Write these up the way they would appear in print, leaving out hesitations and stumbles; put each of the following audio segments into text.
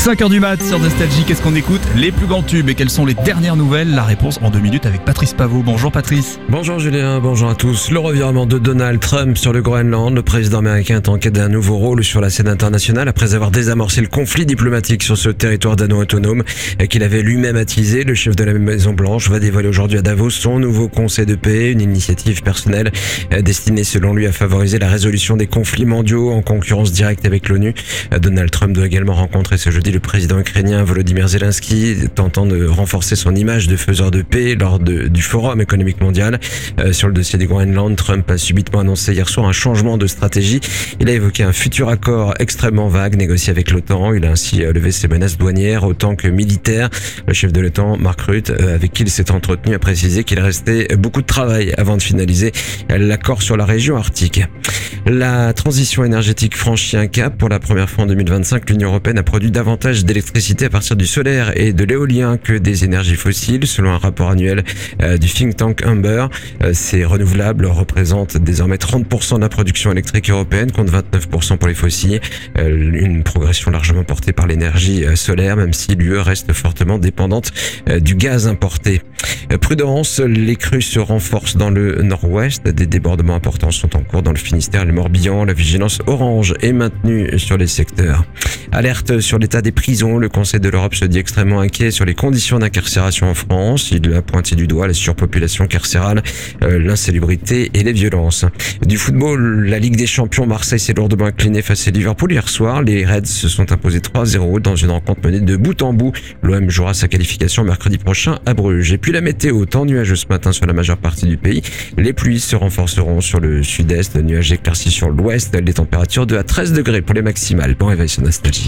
5h du mat sur Nostalgie, qu'est-ce qu'on écoute? Les plus grands tubes et quelles sont les dernières nouvelles? La réponse en 2 minutes avec Patrice Pavot. Bonjour Patrice. Bonjour Julien, bonjour à tous. Le revirement de Donald Trump sur le Groenland. Le président américain est en quête d'un nouveau rôle sur la scène internationale après avoir désamorcé le conflit diplomatique sur ce territoire dano autonome qu'il avait lui-même attisé. Le chef de la Maison Blanche va dévoiler aujourd'hui à Davos son nouveau conseil de paix, une initiative personnelle destinée selon lui à favoriser la résolution des conflits mondiaux en concurrence directe avec l'ONU. Donald Trump doit également rencontrer ce jeudi le président ukrainien Volodymyr Zelensky, tentant de renforcer son image de faiseur de paix lors du Forum économique mondial. Sur le dossier du Groenland, Trump a subitement annoncé hier soir un changement de stratégie. Il a évoqué un futur accord extrêmement vague négocié avec l'OTAN. Il a ainsi levé ses menaces douanières autant que militaires. Le chef de l'OTAN, Mark Rutte, avec qui il s'est entretenu, a précisé qu'il restait beaucoup de travail avant de finaliser l'accord sur la région arctique. La transition énergétique franchit un cap. Pour la première fois en 2025, l'Union européenne a produit davantage d'électricité à partir du solaire et de l'éolien que des énergies fossiles, selon un rapport annuel du think tank Humber. Ces renouvelables représentent désormais 30% de la production électrique européenne, contre 29% pour les fossiles. Une progression largement portée par l'énergie solaire, même si l'UE reste fortement dépendante du gaz importé. Prudence, les crues se renforcent dans le nord-ouest. Des débordements importants sont en cours dans le Finistère et le Morbihan. La vigilance orange est maintenue sur les secteurs. Alerte sur l'état des prisons. Le Conseil de l'Europe se dit extrêmement inquiet sur les conditions d'incarcération en France. Il a pointé du doigt la surpopulation carcérale, l'insalubrité et les violences. Du football, la Ligue des Champions, Marseille s'est lourdement incliné face à Liverpool hier soir. Les Reds se sont imposés 3-0 dans une rencontre menée de bout en bout. L'OM jouera sa qualification mercredi prochain à Bruges. Et puis la météo, temps nuageux ce matin sur la majeure partie du pays. Les pluies se renforceront sur le sud-est, nuages éclaircis sur l'ouest. Les températures 2 à 13 degrés pour les maximales. Bon réveil sur Nostalgie.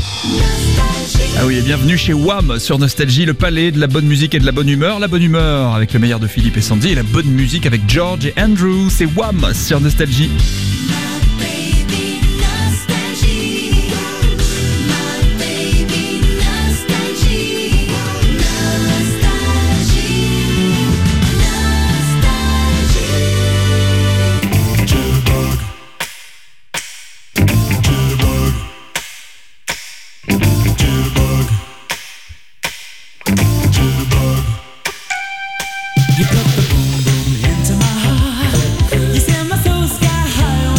Ah oui, et bienvenue chez WAM sur Nostalgie, le palais de la bonne musique et de la bonne humeur. La bonne humeur avec le meilleur de Philippe et Sandy et la bonne musique avec George et Andrew. C'est WAM sur Nostalgie. You put the boom boom into my heart. You set my soul sky high.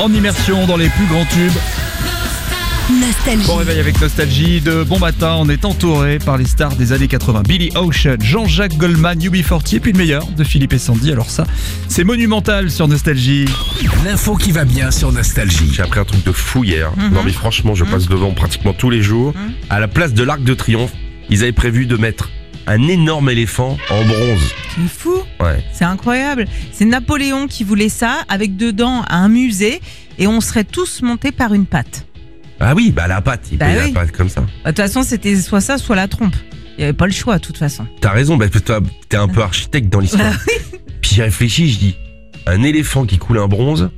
en immersion dans les plus grands tubes. Nostalgie. Bon réveil avec Nostalgie. De bon matin, on est entouré par les stars des années 80. Billy Ocean, Jean-Jacques Goldman, UB40 et puis le meilleur de Philippe et Sandy. Alors ça, c'est monumental sur Nostalgie. L'info qui va bien sur Nostalgie. J'ai appris un truc de fou hier. Non mais franchement, je passe devant pratiquement tous les jours. À la place de l'Arc de Triomphe, ils avaient prévu de mettre un énorme éléphant en bronze. C'est fou, Ouais. c'est incroyable. C'est Napoléon qui voulait ça, avec dedans un musée, et on serait tous montés par une patte. Ah oui, bah la patte, il Bah paye oui. la patte comme ça. De toute façon, c'était soit ça, soit la trompe. Il n'y avait pas le choix, de toute façon. T'as raison, bah toi, t'es un peu architecte dans l'histoire. Puis j'ai réfléchi, je dis, un éléphant qui coule un bronze,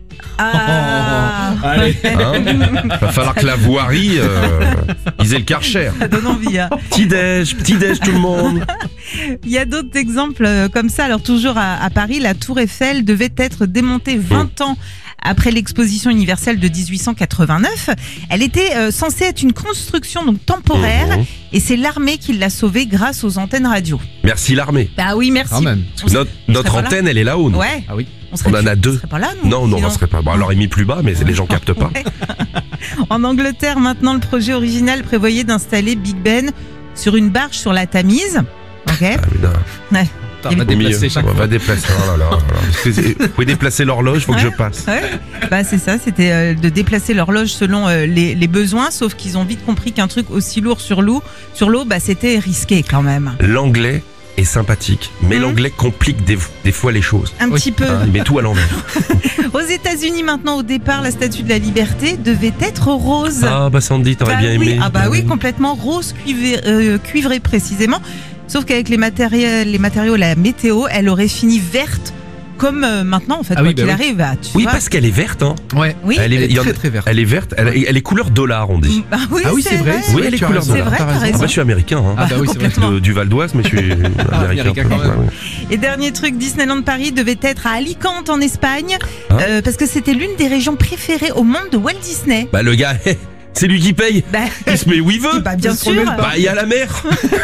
Ah, Allez. va falloir que la voirie, ils aient le Karcher. ça donne envie. Hein. Petit-déj tout le monde. Il y a d'autres exemples comme ça. Alors toujours à Paris, la Tour Eiffel devait être démontée 20 ans après l'exposition universelle de 1889. Elle était censée être une construction donc temporaire, et c'est l'armée qui l'a sauvée grâce aux antennes radio. Merci l'armée. Bah oui, merci. Quand même. Notre pas là. antenne, elle est là-haut. nous. Ouais. Ah oui. On en a deux. On serait pas là, nous. Non, on sinon. serait pas. Bon, alors il mis plus bas, mais les gens captent pas. Ouais. En Angleterre, maintenant, le projet original prévoyait d'installer Big Ben sur une barge sur la Tamise. Ok. Ah, mais non. Ouais. On va déplacer chaque on fois. va déplacer. Oh là là. Excusez, vous pouvez déplacer l'horloge, faut que je passe. Ouais. Bah c'est ça, c'était de déplacer l'horloge selon les besoins, sauf qu'ils ont vite compris qu'un truc aussi lourd sur l'eau, bah c'était risqué quand même. L'anglais est sympathique, mais l'anglais complique des fois les choses. Un petit peu. Hein, il met tout à l'envers. Aux États-Unis maintenant, au départ, la Statue de la Liberté devait être rose. Ah bah Sandy, t'aurais Bah bien oui, aimé. ah bah oui, complètement rose cuivré précisément. Sauf qu'avec les matériaux, la météo, elle aurait fini verte comme maintenant en fait. Ah Quoi oui, bah qu'il oui. arrive, bah, tu Oui, vois. parce qu'elle est verte, hein. Ouais. Oui. Elle est, Elle est il y en a- très très verte. elle est verte, elle est couleur dollar, on dit. Bah oui, Ah oui, c'est vrai. Oui, elle est tu as couleur raison. C'est vrai, dollar. t'as Ah raison. bah je suis américain, hein. Ah bah oui, c'est vrai. complètement. Du Val d'Oise, mais je suis américain. américain quand même. Ouais. Et dernier truc, Disneyland Paris devait être à Alicante en Espagne, Hein parce que c'était l'une des régions préférées au monde de Walt Disney. Bah le gars, c'est lui qui paye. Bah, Il se met où il veut. bah, bien sûr. Bah il y a la mer.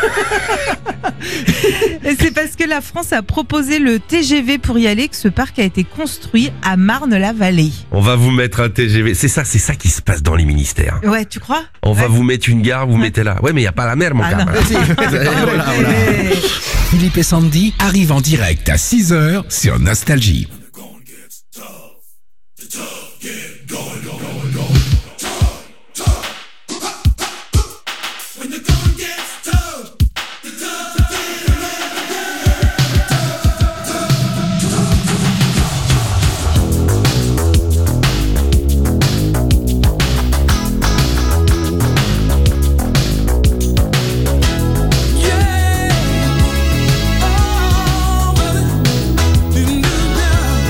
Et c'est parce que la France a proposé le TGV pour y aller que ce parc a été construit à Marne-la-Vallée. On va vous mettre un TGV. C'est ça qui se passe dans les ministères. Ouais, tu crois? On va Ouais. vous mettre une gare, vous mettez là. Ouais, mais il y a pas la mer, mon Ah gars. non. Voilà. Philippe et Sandy arrivent en direct à 6h sur Nostalgie. Yeah, oh, baby,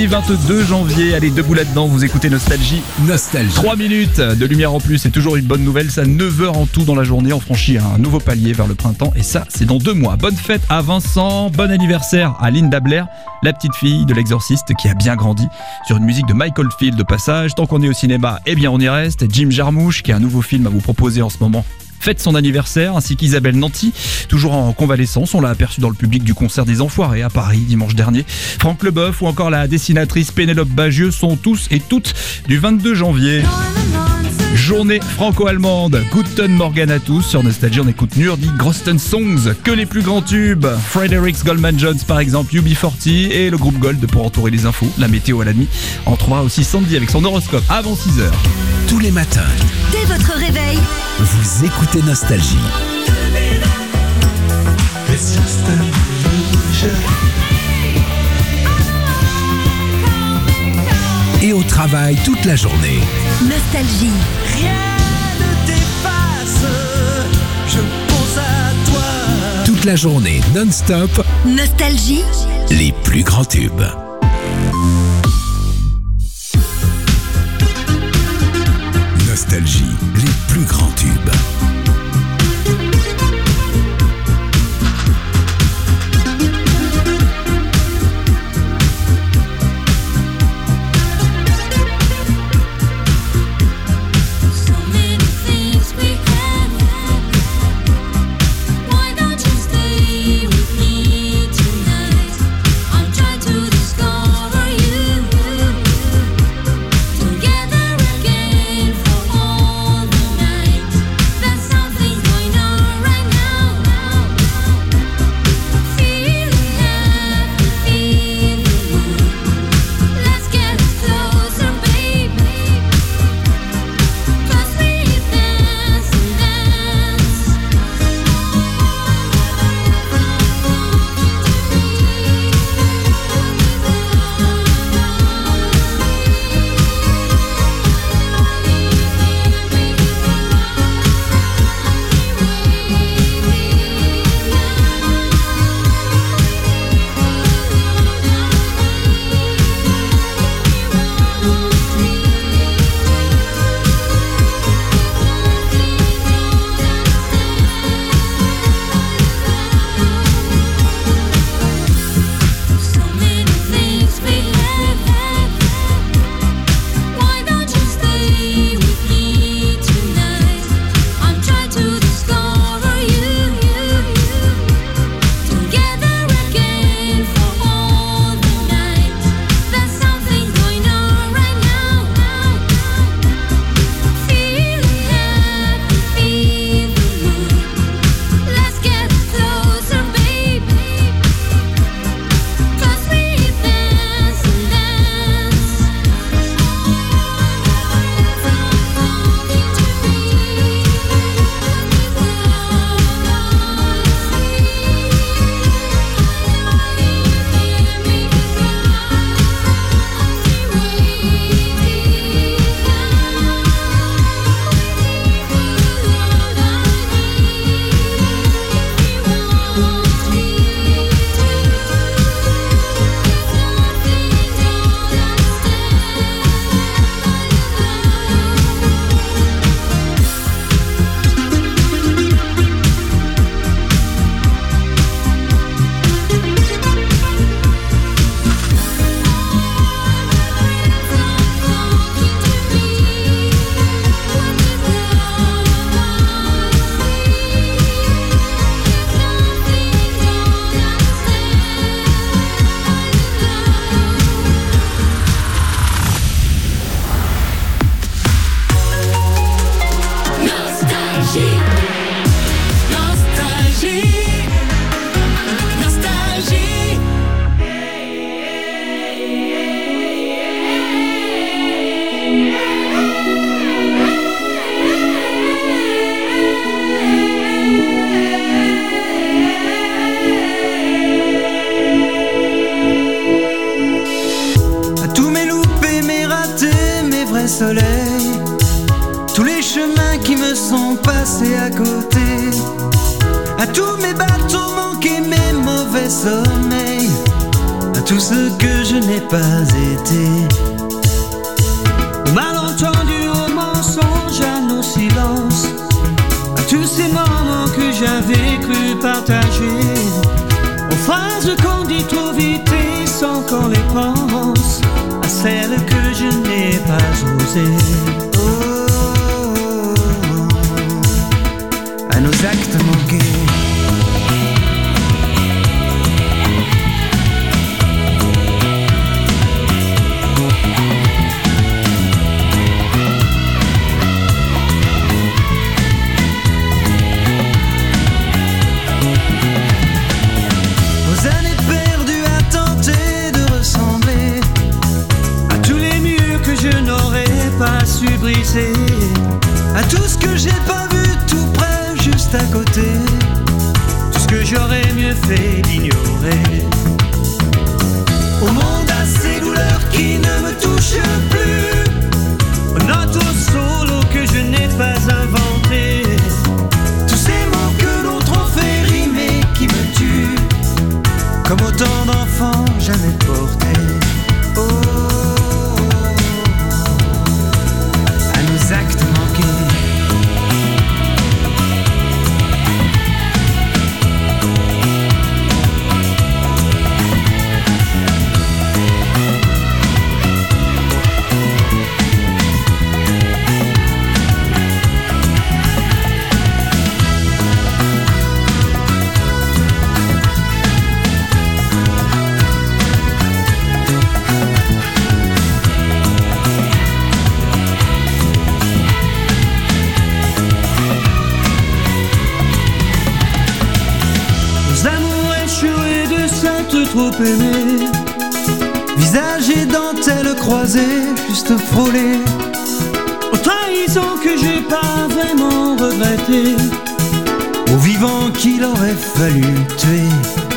22 janvier. Allez, debout là-dedans, vous écoutez Nostalgie. Nostalgie. 3 minutes de lumière en plus, c'est toujours une bonne nouvelle. Ça, 9 heures en tout dans la journée. On franchit un nouveau palier vers le printemps. Et ça, c'est dans 2 mois. Bonne fête à Vincent. Bon anniversaire à Linda Blair, la petite fille de l'exorciste qui a bien grandi sur une musique de Michael Field de passage. Tant qu'on est au cinéma, eh bien on y reste. Jim Jarmusch, qui a un nouveau film à vous proposer en ce moment, fête son anniversaire, ainsi qu'Isabelle Nanty, toujours en convalescence. On l'a aperçue dans le public du concert des Enfoirés à Paris dimanche dernier. Franck Leboeuf ou encore la dessinatrice Pénélope Bagieux sont tous et toutes du 22 janvier. Journée franco-allemande. Guten Morgen à tous. Sur Nostalgie, on écoute Nurdi Grosten Songs, que les plus grands tubes. Fredericks Goldman Jones par exemple, UB40 et le groupe Gold pour entourer les infos. La météo à la nuit. On trouvera aussi Sandy avec son horoscope avant 6h. Tous les matins, Dès votre réveil, vous écoutez Nostalgie. Et au travail toute la journée. Nostalgie. Toute la journée, non-stop, Nostalgie. les plus grands tubes. Nostalgie, les plus grands tubes. soleil, tous les chemins qui me sont passés à côté, à tous mes bateaux manqués, mes mauvais sommeils, à tout ce que je n'ai pas été. Au malentendu, au mensonge, à nos silences, à tous ces moments que j'avais cru partager, aux phrases qu'on dit trop vite et sans qu'on les pense, à celles que je n'ai pas osées. À nos actes manqués. À tout ce que j'ai pas vu tout près, juste à côté, tout ce que j'aurais mieux fait d'ignorer. Au monde à ces douleurs qui ne me touchent plus, aux notes au solo que je n'ai pas inventé, tous ces mots que l'autre ont fait rimer qui me tuent, comme autant d'enfants jamais portés. Actes manqués. Trop aimé, visage et dentelle croisée, juste frôlé, aux trahisons que j'ai pas vraiment regretté, aux vivants qu'il aurait fallu tuer,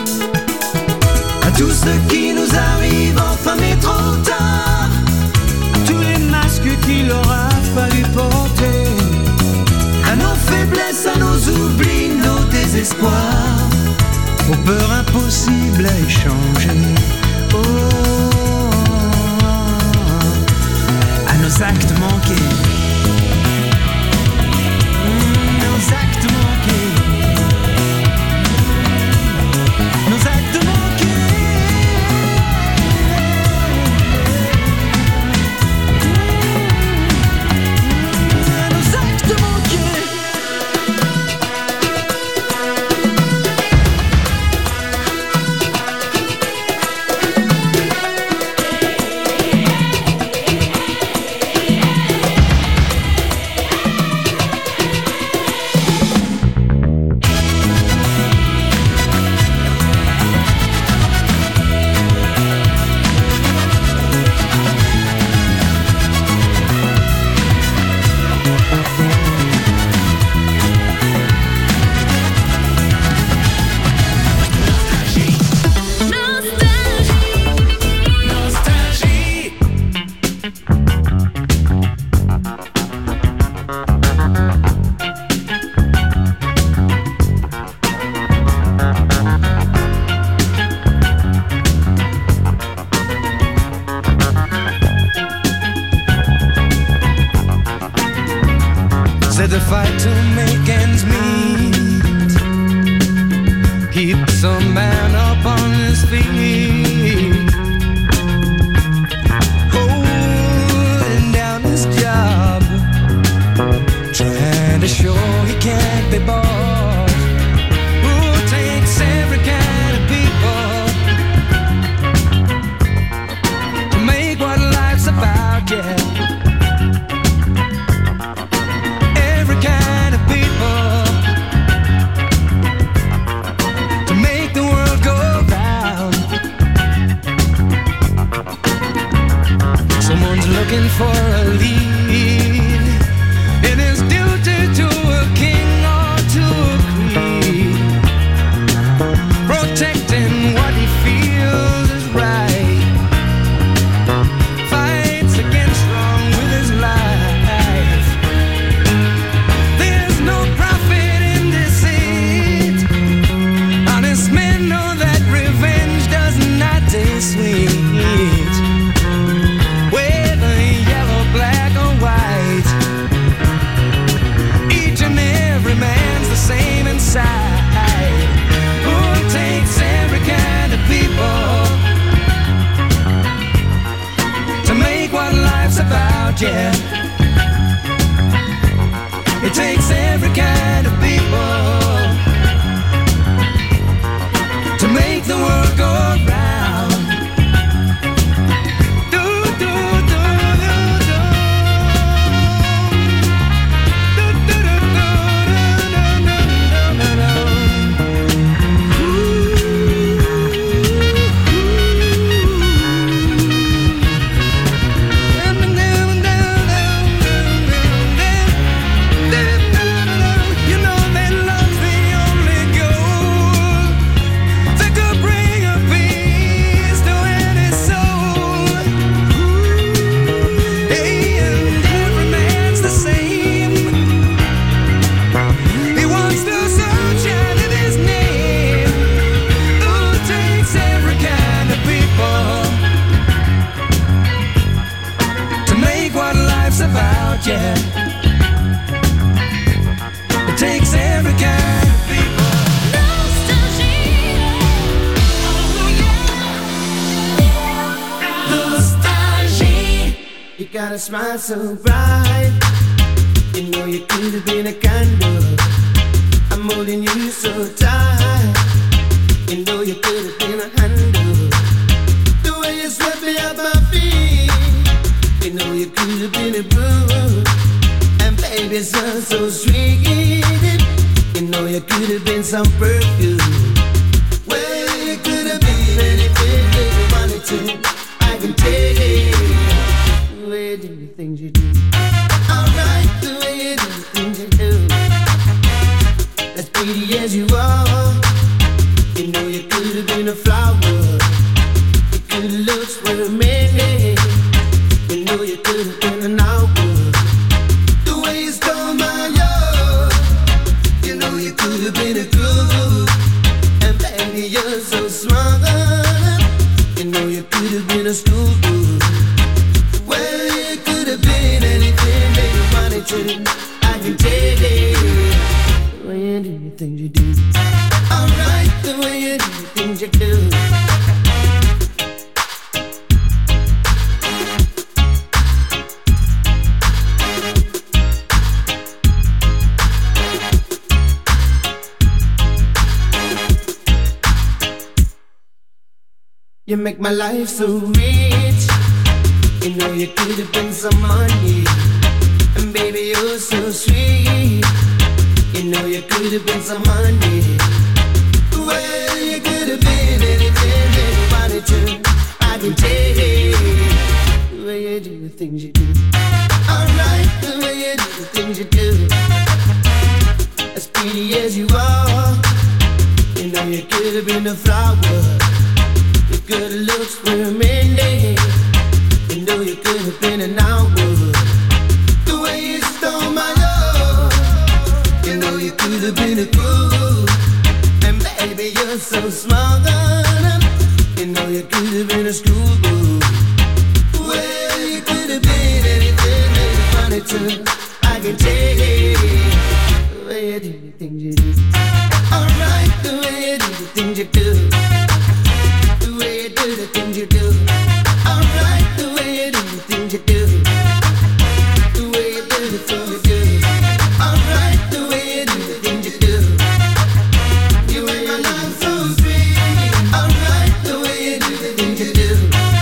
à tout ce qui nous arrive enfin mais trop tard, à tous les masques qu'il aura fallu porter, à nos faiblesses, à nos oublis, nos désespoirs, aux peurs impossibles à échanger. À nos actes manqués. Nos actes manqués. Nos actes manqués. Nos actes manqués. The fight to make ends meet keeps a man up on his feet, holding down his job, trying to show he can't be bought. Who takes every kind of people to make what life's about, yeah. Kind of people to make the world go round. Someone's looking for a lead in his duty to a king or to a queen, protecting what he feels is right, fights against wrong with his life. Men know that revenge does not taste sweet. life's about, yeah. It takes every kind of people to make the world go round. Do, do, do, do, do. Do, do, do, do, do, do, do, do. You know that love's the only goal that could bring a peace to any soul. Hey, and every man's the same. He wants the sunshine in his name. Oh, it takes every kind of people to make what life's about, yeah. It takes every kind of people. Nostalgie. You got a smile so bright. You know you could have been a candle. I'm holding you so tight. You know you could have been a handle. The way you swept me off my feet. You know you could have been a broom. And baby, it's so sweet. You know you could have been some perfume. Well, you could have been anything that you wanted to. I can take it. The way you do the things you do. Alright, the way you do the things you do. As pretty as you are. You know you could have been a flower. Your good looks were made. You know you could have been an hour. The way you stole my heart. You know you could have been a groove. And baby, you're so smart. You know you could have been a school boo. Well, you could have been anything that you wanted to. I can take it. The way you do the things you do. Alright, the way you do the things you do. You make my life so rich. You know you could have been some money. And baby, you're so sweet. You know you could have been some money. Well, you could have been anything that you wanted to. I can take it. The way you do the things you do. Alright, the way you do the things you do. As pretty as you are. You know you could have been a flower. Your good looks were mending. You know you could have been an hour. The way you stole my love. You know you could have been a groove. And baby, you're so smart. You know you could have been a schoolboy. Well, you could have been anything that you wanted to. I can take it. The way you do the things you do. Alright, the way you do the things you do. The way you do the things you do. Alright, the way you do the things you do. The way you do the things you do. Alright, the way you do the things you do. You make my life so sweet. Alright, the way you do the things you do.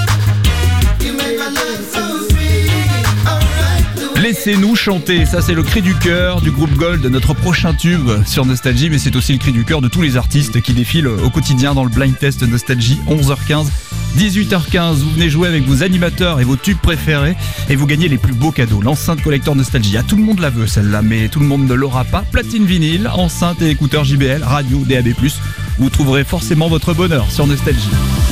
You make my life so sweet. Alright, the way. Laissez-nous chanter, ça c'est le cri du cœur du groupe Gold, notre prochain tube sur Nostalgie, mais c'est aussi le cri du cœur de tous les artistes qui défilent au quotidien dans le blind test Nostalgie, 11h15. 18h15, vous venez jouer avec vos animateurs et vos tubes préférés et vous gagnez les plus beaux cadeaux. L'enceinte collector Nostalgie, tout le monde la veut celle-là, mais tout le monde ne l'aura pas. Platine vinyle, enceinte et écouteurs JBL, radio, DAB+. Vous trouverez forcément votre bonheur sur Nostalgie.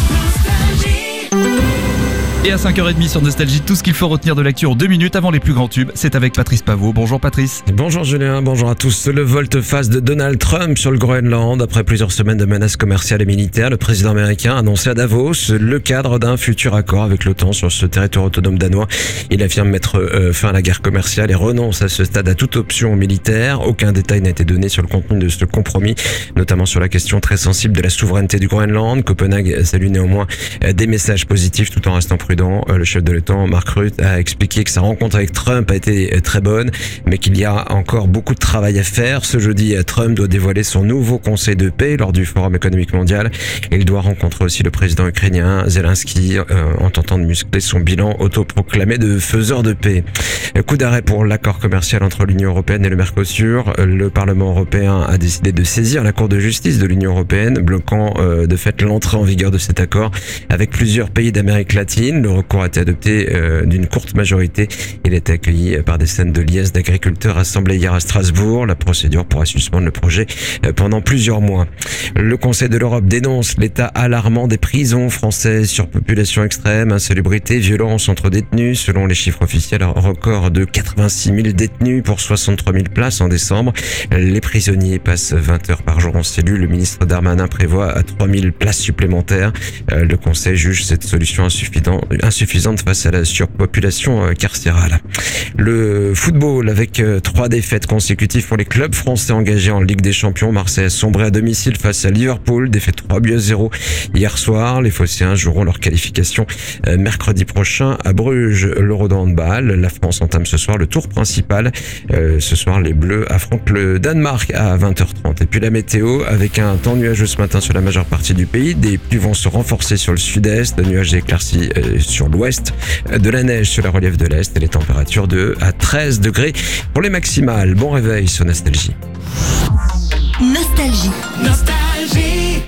Et à 5h30 sur Nostalgie, tout ce qu'il faut retenir de l'actu en 2 minutes avant les plus grands tubes, c'est avec Patrice Pavot. Bonjour Patrice. Bonjour Julien, bonjour à tous. Le volte-face de Donald Trump sur le Groenland. Après plusieurs semaines de menaces commerciales et militaires, le président américain a annoncé à Davos le cadre d'un futur accord avec l'OTAN sur ce territoire autonome danois. Il affirme mettre fin à la guerre commerciale et renonce à ce stade à toute option militaire. Aucun détail n'a été donné sur le contenu de ce compromis, notamment sur la question très sensible de la souveraineté du Groenland. Copenhague salue néanmoins des messages positifs tout en restant prudent prudent. Le chef de l'OTAN, Mark Rutte, a expliqué que sa rencontre avec Trump a été très bonne, mais qu'il y a encore beaucoup de travail à faire. Ce jeudi, Trump doit dévoiler son nouveau conseil de paix lors du Forum économique mondial. Il doit rencontrer aussi le président ukrainien Zelensky en tentant de muscler son bilan autoproclamé de faiseur de paix. Coup d'arrêt pour l'accord commercial entre l'Union européenne et le Mercosur. Le Parlement européen a décidé de saisir la Cour de justice de l'Union européenne, bloquant de fait l'entrée en vigueur de cet accord avec plusieurs pays d'Amérique latine. Le recours a été adopté d'une courte majorité. Il a été accueilli par des scènes de liesses d'agriculteurs rassemblés hier à Strasbourg. La procédure pourra suspendre le projet pendant plusieurs mois. Le Conseil de l'Europe dénonce l'état alarmant des prisons françaises, surpopulation extrême, insalubrité, violence entre détenus. Selon les chiffres officiels, un record de 86 000 détenus pour 63 000 places en décembre. Les prisonniers passent 20 heures par jour en cellule. Le ministre Darmanin prévoit 3 000 places supplémentaires. Le Conseil juge cette solution insuffisante face à la surpopulation carcérale. Le football avec 3 défaites consécutives pour les clubs français engagés en Ligue des Champions. Marseille a sombré à domicile face à Liverpool, défaite 3-0 hier soir. Les Phocéens joueront leur qualification mercredi prochain à Bruges. L'Euro de handball, la France entame ce soir le tour principal. Ce soir, les Bleus affrontent le Danemark à 20h30. Et puis la météo, avec un temps nuageux ce matin sur la majeure partie du pays. Des pluies vont se renforcer sur le sud-est, de nuages éclaircis sur l'ouest, de la neige sur la relief de l'est et les températures de à 13 degrés pour les maximales. Bon réveil sur Nostalgie. Nostalgie. Nostalgie.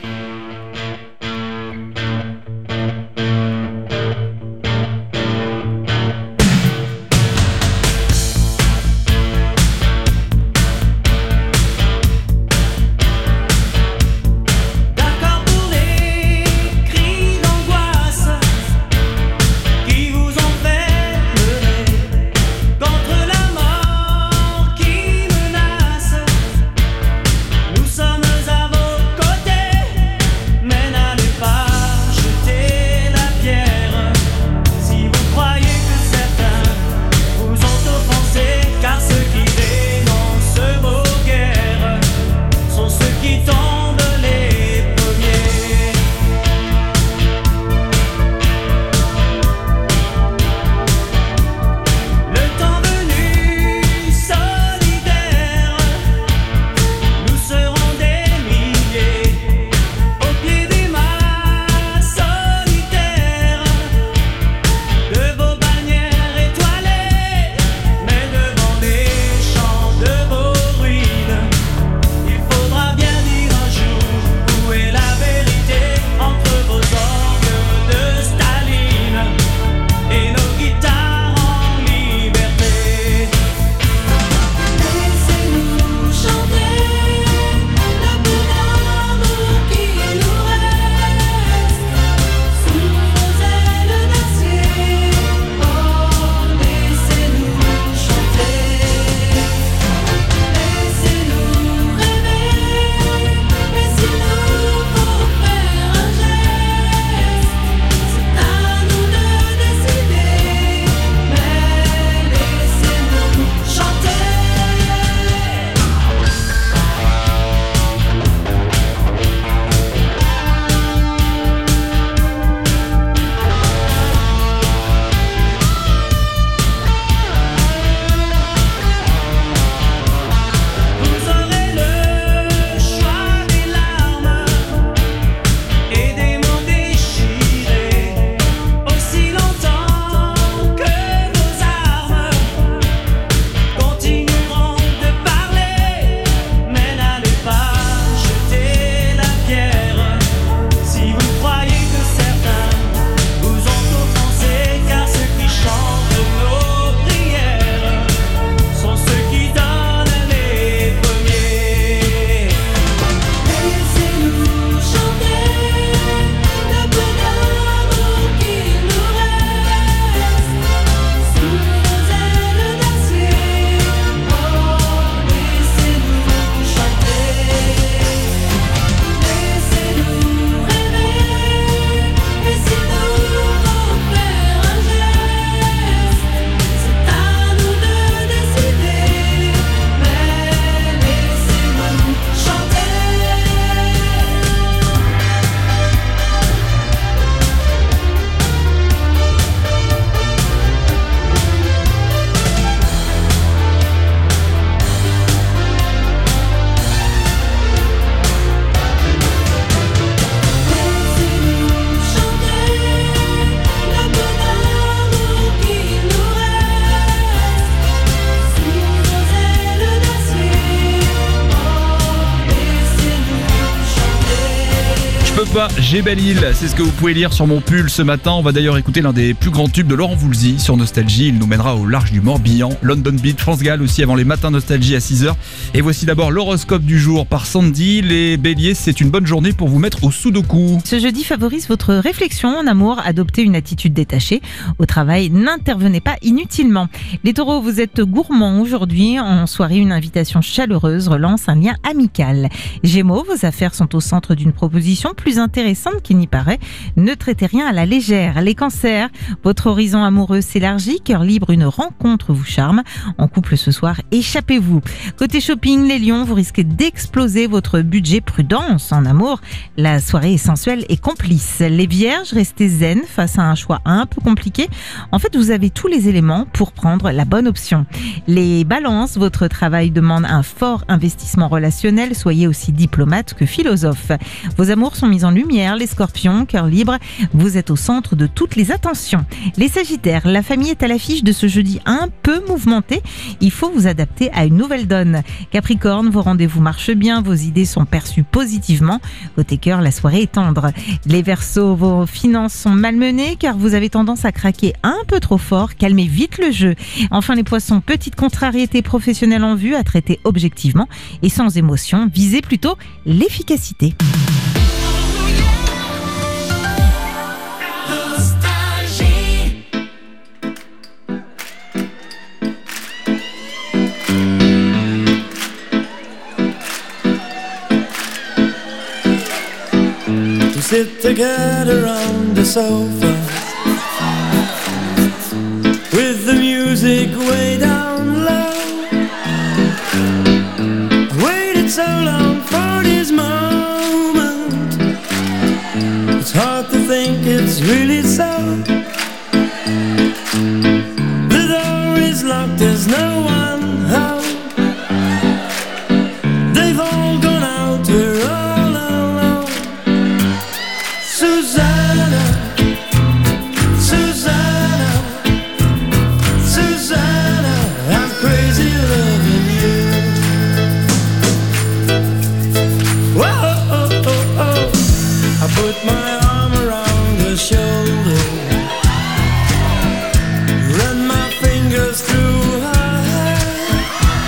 D'accord pour les cris d'angoisse qui vous ont fait pleurer contre la mort qui menace. Nous sommes à vos pas, j'ai belle île. C'est ce que vous pouvez lire sur mon pull ce matin. On va d'ailleurs écouter l'un des plus grands tubes de Laurent Voulzy sur Nostalgie. Il nous mènera au large du Morbihan. London Beat, France Gall aussi avant les matins Nostalgie à 6h. Et voici d'abord l'horoscope du jour par Sandy. Les béliers, c'est une bonne journée pour vous mettre au sudoku. Ce jeudi favorise votre réflexion en amour, adoptez une attitude détachée. Au travail, n'intervenez pas inutilement. Les taureaux, vous êtes gourmands aujourd'hui. En soirée, une invitation chaleureuse relance un lien amical. Gémeaux, vos affaires sont au centre d'une proposition plus intéressante qu'il n'y paraît. Ne traitez rien à la légère. Les cancers, votre horizon amoureux s'élargit. Cœur libre, une rencontre vous charme. En couple ce soir, échappez-vous. Côté shopping, les lions, vous risquez d'exploser votre budget. Prudence en amour. La soirée est sensuelle et complice. Les vierges, restez zen face à un choix un peu compliqué. En fait, vous avez tous les éléments pour prendre la bonne option. Les balances, votre travail demande un fort investissement relationnel. Soyez aussi diplomate que philosophe. Vos amours sont mis en lumière. Les scorpions, cœur libre, vous êtes au centre de toutes les attentions. Les sagittaires, la famille est à l'affiche de ce jeudi un peu mouvementé. Il faut vous adapter à une nouvelle donne. Capricorne, vos rendez-vous marchent bien. Vos idées sont perçues positivement. Côté cœur, la soirée est tendre. Les Verseaux, vos finances sont malmenées car vous avez tendance à craquer un peu trop fort. Calmez vite le jeu. Enfin les poissons, petite contrariété professionnelle en vue à traiter objectivement et sans émotion. Visez plutôt l'efficacité. Sit together on the sofa with the music way down low. Waited so long for this moment. It's hard to think it's really so. The door is locked, there's no one home. They've all gone out, we're all alone. Susanna, Susanna, Susanna, I'm crazy loving you. Whoa, oh, oh, oh. I put my arm around her shoulder, run my fingers through her hair.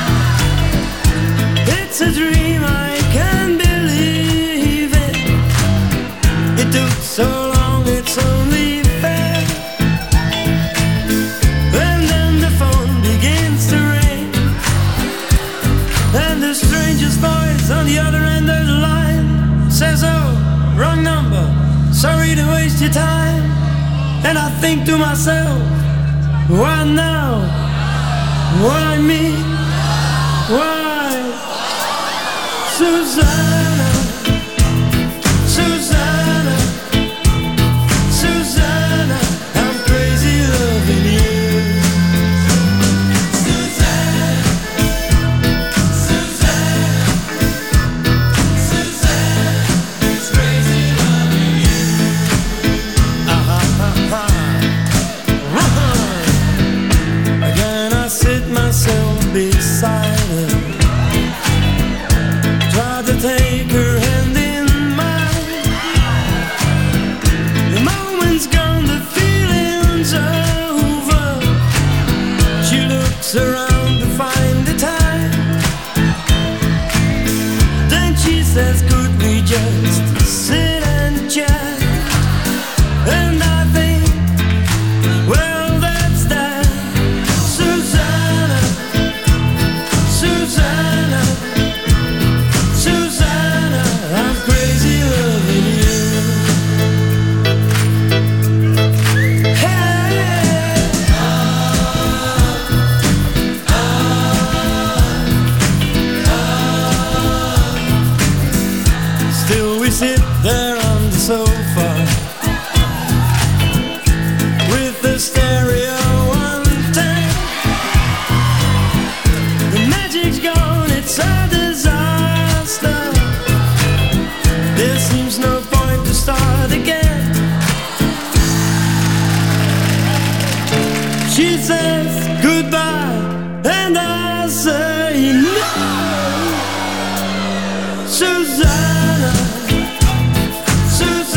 It's a dream, I can't believe it. It took so long, it's only fair. And then the phone begins to ring, and the strangest voice on the other end of the line says, oh, wrong number, sorry to waste your time. And I think to myself, why now? Why me? Why? Susanna, Susanna, Susanna, I'm crazy loving you. Susanna, Susanna, Susanna, it's crazy loving you. Again I sit myself beside her, try to take her hand in mine. The moment's gone, the feeling's over. She looks around to find the time, then she says, could we just sit and chat? And I think, well, that's that. Susanna, Susanna, Susanna, I'm crazy loving you. Hey, still we sit there on the sofa with the stereo on 10. The magic's gone, it's a disaster. There seems no point to start again. She says goodbye, and I say no. Susanna, Susanna.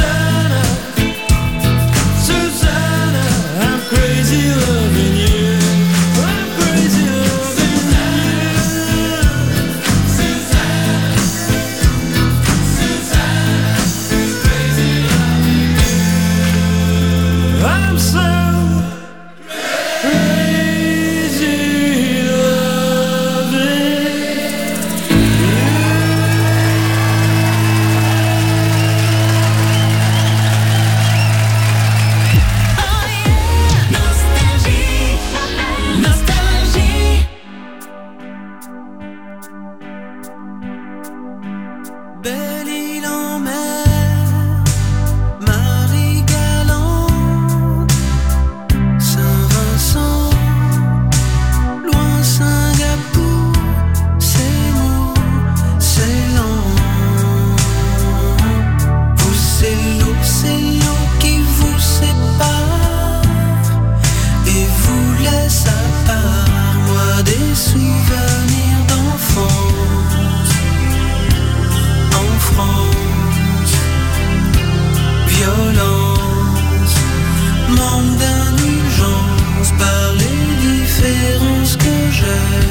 préférence que j'ai.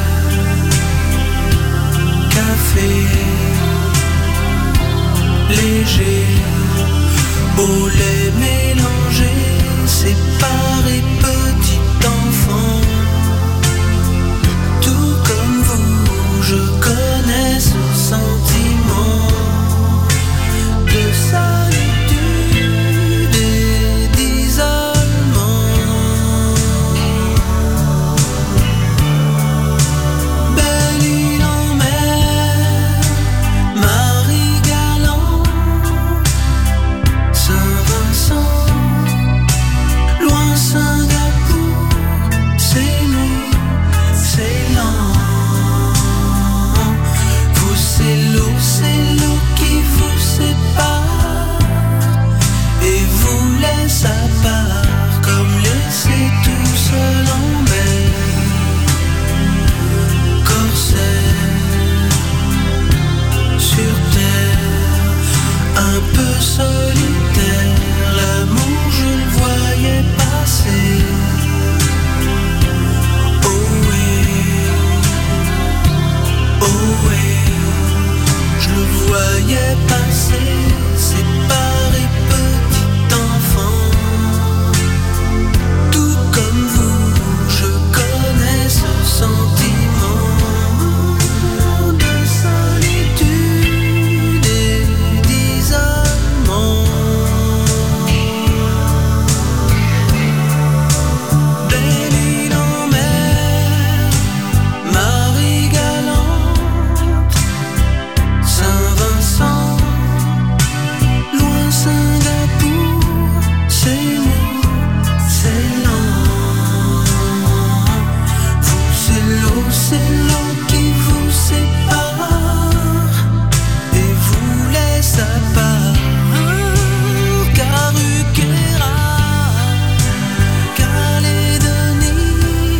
Café léger, au lait mélangé, séparé petit enfant. Tout comme vous, je connais ce sentiment de solitude et d'isolement. Belle île en mer, Marie-Galante, Saint-Vincent, loin Singapour, c'est nous, c'est lent. Vous, c'est l'eau qui vous sépare et vous laisse à part, comme laissé tout seul en mer. Corsaire sur terre, un peu solitaire, l'amour je le voyais passer. Oh oui, je le voyais passer, séparé petit enfant. Tout comme vous, je connais ce sentiment de solitude et d'isolement. Belle île en mer, Marie-Galante, Saint-Vincent, loin Singapour, c'est nous, c'est lent. Vous, c'est l'eau qui vous sépare et vous laisse à part. Caruquera, Calédonie,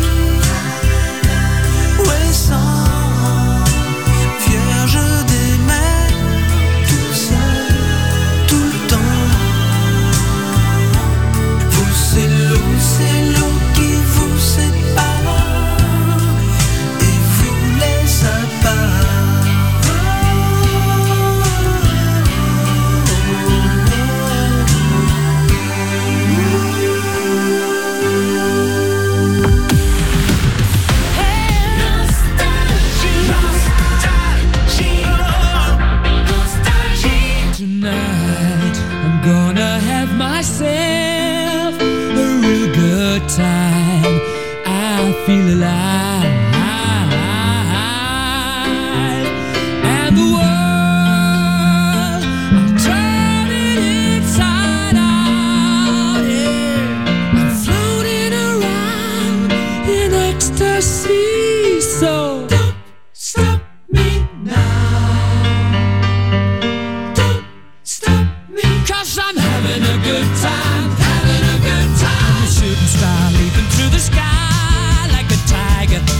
Ouessant, Vierge des mers, tout seul, tout le temps. Vous, c'est l'eau qui vous sépare et vous laisse à part. Tonight I'm gonna have myself a real good time. I feel alive, and the world I'm turning inside out. Yeah, I'm floating around in ecstasy. So don't stop me now. Don't stop me, 'cause I'm having a good time, having a good time. I'm a shooting star leaping through the sky like a tiger.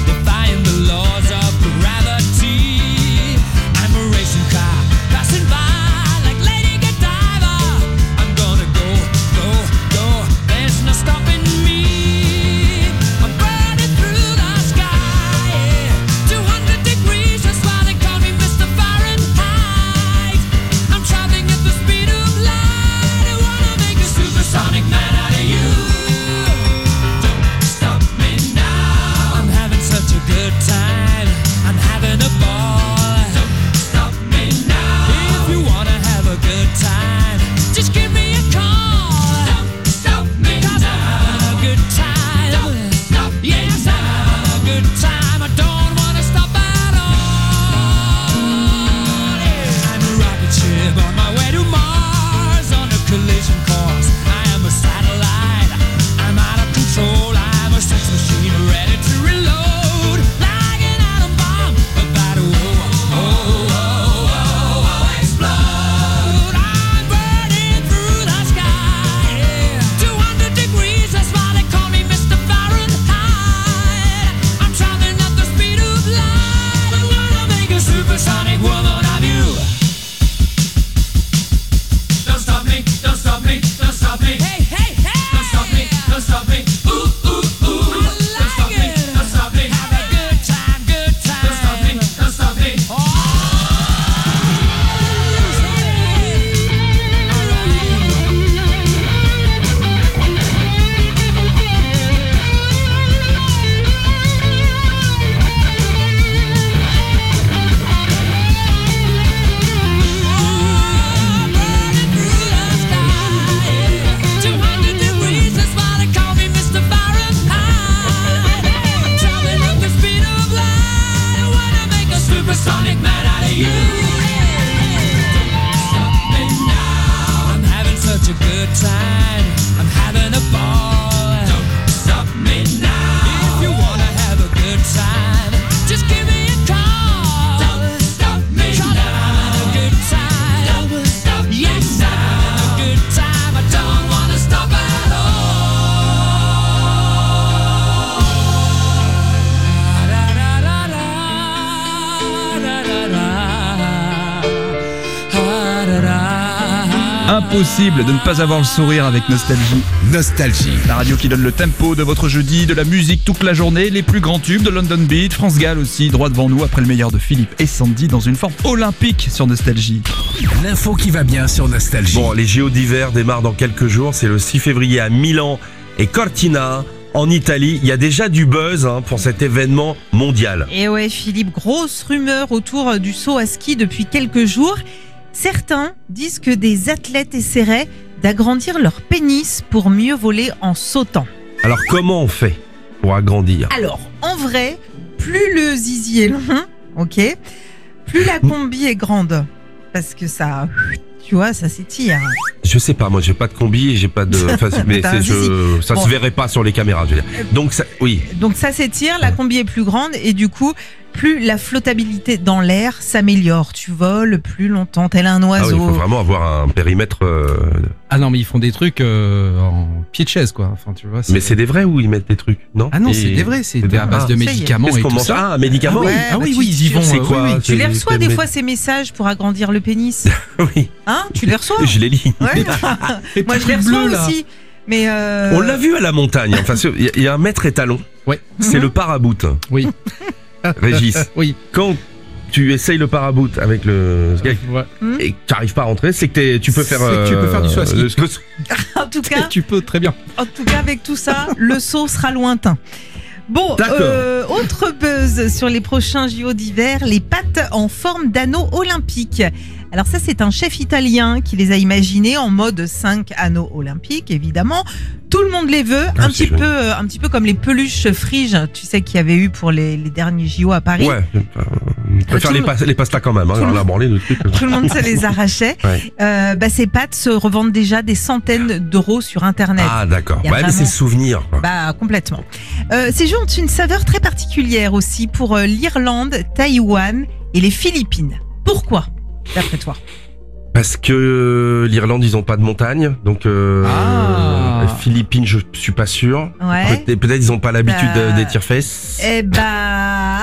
Impossible de ne pas avoir le sourire avec Nostalgie. Nostalgie. La radio qui donne le tempo de votre jeudi, de la musique toute la journée, les plus grands tubes de London Beat, France Gall aussi, droit devant nous après le meilleur de Philippe et Sandy dans une forme olympique sur Nostalgie. L'info qui va bien sur Nostalgie. Bon, les JO d'hiver démarrent dans quelques jours. C'est le 6 février à Milan et Cortina, en Italie. Il y a déjà du buzz pour cet événement mondial. Et ouais, Philippe, grosse rumeur autour du saut à ski depuis quelques jours. Certains disent que des athlètes essaieraient d'agrandir leur pénis pour mieux voler en sautant. Alors comment on fait pour agrandir? Alors, en vrai, plus le zizi est long, ok, plus la combi est grande. Parce que ça, tu vois, ça s'étire. Je sais pas, moi j'ai pas de combi et j'ai pas de... Enfin, mais T'as un ça se verrait pas sur les caméras, je veux dire. Donc ça, oui. Donc ça s'étire, la combi est plus grande et du coup, plus la flottabilité dans l'air s'améliore. Tu voles plus longtemps, tel un Ah oui, oiseau. il faut vraiment avoir un périmètre... Ah non, mais ils font des trucs en pied de chaise, quoi. Enfin, tu vois. Mais c'est des vrais ou ils mettent des trucs, non? Ah non, Et- c'est des vrais, c'est des à base de ça y est. médicaments Qu'est-ce et qu'on tout mange? ça. Ah, un médicament? Ah ouais. Ah oui, bah, oui, ils y vont. C'est oui, quoi? oui. Tu les C'est- reçois des fois ces messages pour agrandir le pénis. Oui, Hein? Tu les reçois? je les lis. Ouais. Les Moi je petits les trucs reçois bleus, là. aussi. Mais On l'a vu à la montagne. Enfin, il y a un maître étalon. Ouais. C'est le parabout. Oui. Régis. Oui. Quand tu essayes le parabout avec le ski Ouais. et que tu n'arrives pas à rentrer, c'est que tu peux faire. C'est que tu peux faire du saut à ski. en tout cas, Tu peux très bien. avec tout ça, le saut sera lointain. Bon, D'accord. autre buzz sur les prochains JO d'hiver, les pâtes en forme d'anneau olympique. Alors ça, c'est un chef italien qui les a imaginées en mode 5 anneaux olympiques, évidemment. Tout le monde les veut, un c'est petit peu comme les peluches friges, tu sais, qu'il y avait eu pour les derniers JO à Paris. Ouais. On peut faire les pastas quand même. On a branlé le truc. Tout le monde se les arrachait. Ouais. Ces pâtes se revendent déjà des centaines d'euros sur Internet. Ah d'accord. Il y a Ouais, mais c'est vraiment- le souvenir. Quoi. Bah complètement. Ces jeux ont une saveur très particulière aussi pour l'Irlande, Taïwan et les Philippines. Pourquoi, d'après toi? Parce que l'Irlande, ils ont pas de montagne, donc les Philippines, je suis pas sûr. Ouais. Peut-être ils ont pas l'habitude Bah, des tire-fesses. Eh bah...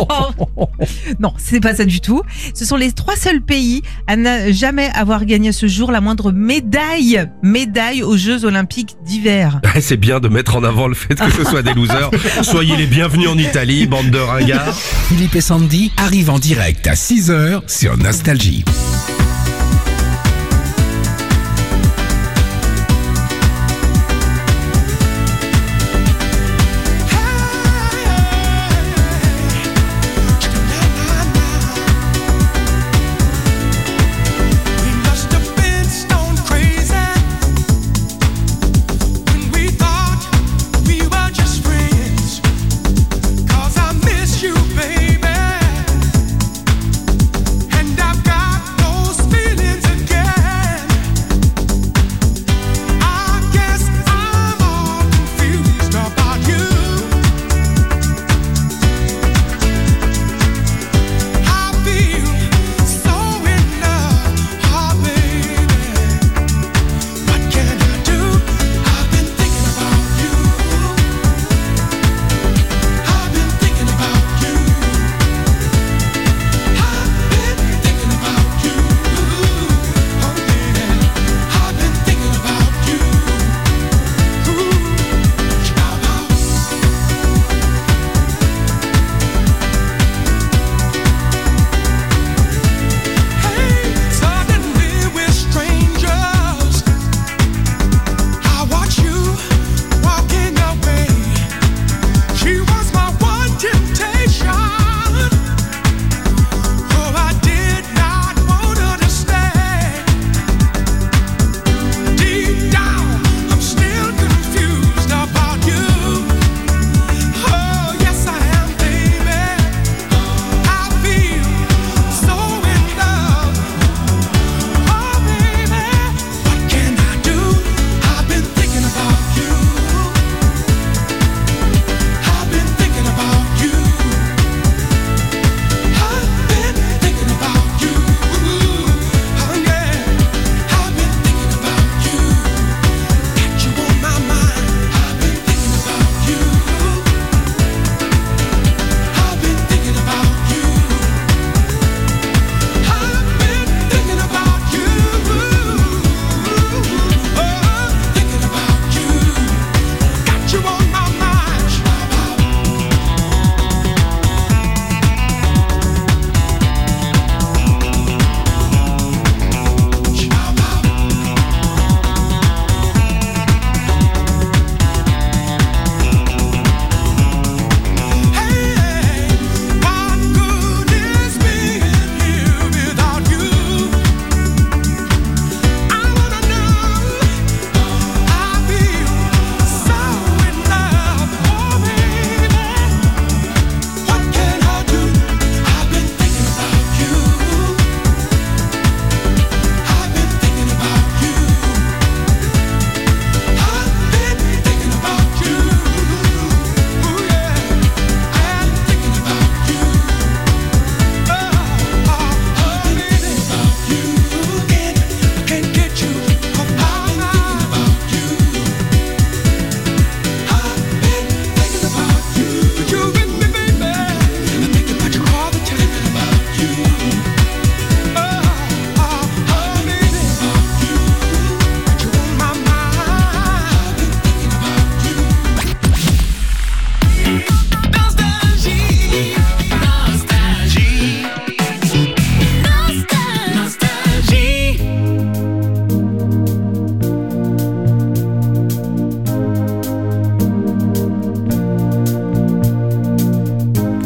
non, c'est pas ça du tout. Ce sont les 3 seuls pays à ne jamais avoir gagné à ce jour la moindre médaille aux Jeux Olympiques d'hiver. C'est bien de mettre en avant le fait que ce soit des losers. Soyez les bienvenus en Italie, bande de ringards. Philippe et Sandy arrivent en direct à 6h sur Nostalgie. We must have been stone crazy when we thought we were just friends. 'Cause I miss you, baby, and I've got no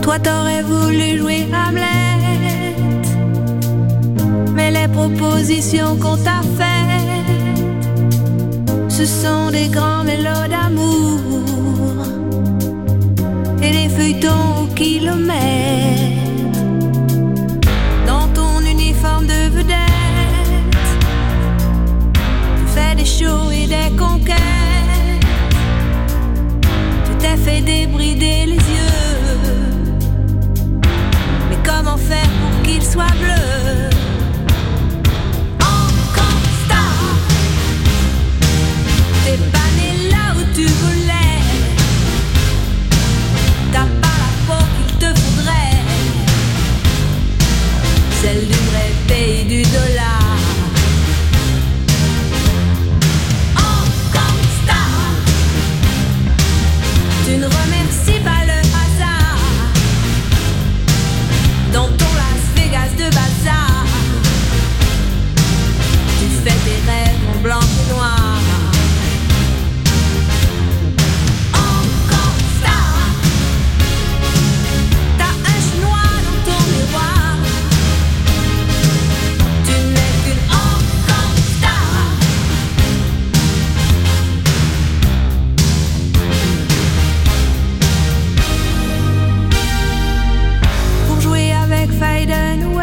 Toi t'aurais voulu jouer Hamlet, mais les propositions qu'on t'a faites, ce sont des grands mélos d'amour et des feuilletons au kilomètre. Dans ton uniforme de vedette, tu fais des shows et des conquêtes. Tu t'es fait débrider les yeux, mais comment faire pour qu'ils soient bleus? Encore star, t'es pas né là où tu voulais. T'as pas la peau qu'il te faudrait, celle du vrai pays du dollar. Encore star, tu ne remercies pas le hasard. Dans ton Las Vegas de bazar, tu fais tes rêves en blanc et noir. Encore star, t'as un chinois dans ton miroir. Tu n'es qu'une encore star. Pour jouer avec Faden Way,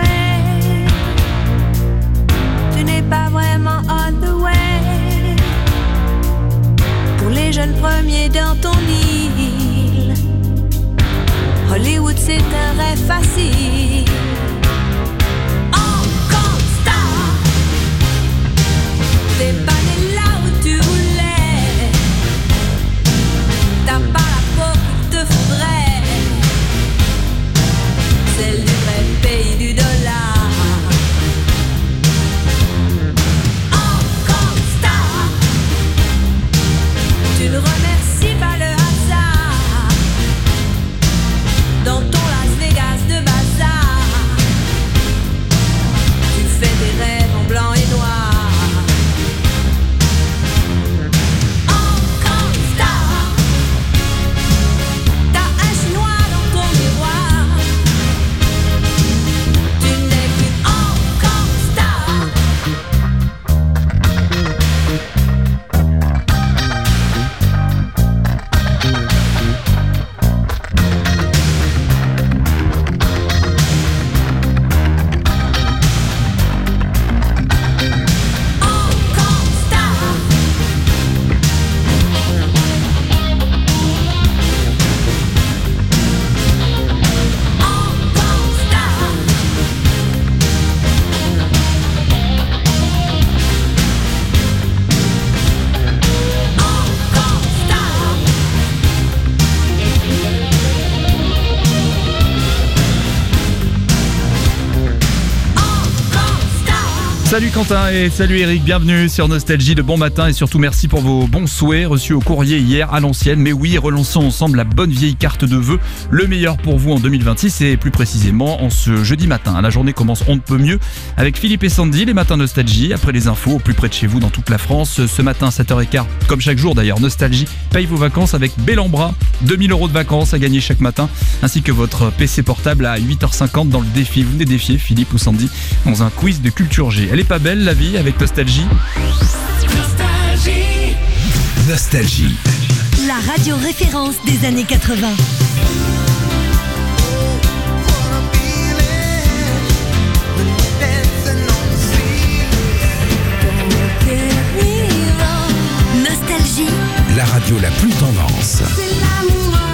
tu n'es pas vraiment on the way. Pour les jeunes premiers dans ton île, Hollywood c'est un rêve facile. Encore star, t'es pas né là où tu voulais. T'as pas la peau qu'il te faudrait, celle du vrai pays du dollar. Encore star, tu ne remercies pas le hasard. Dans ton Las Vegas de bazar, tu fais des rêves en blanc et noir. Encore star, t'as un chinois dans ton miroir. Tu n'es qu'une encore star. Encore star. Encore star. Encore star. Encore star. Salut Quentin et salut Eric, bienvenue sur Nostalgie de bon matin et surtout merci pour vos bons souhaits reçus au courrier hier à l'ancienne. Mais oui, relançons ensemble la bonne vieille carte de vœux, le meilleur pour vous en 2026 et plus précisément en ce jeudi matin. La journée commence on ne peut mieux avec Philippe et Sandy, les matins Nostalgie, après les infos au plus près de chez vous dans toute la France. Ce matin 7h15, comme chaque jour d'ailleurs, Nostalgie paye vos vacances avec Bellambra, 2000 € de vacances à gagner chaque matin, ainsi que votre PC portable à 8h50 dans le défi. Vous venez défier Philippe ou Sandy dans un quiz de culture G. Elle est pas belle la vie avec Nostalgie. Nostalgie. La radio référence des années 80. Nostalgie. La radio la plus tendance. C'est l'amour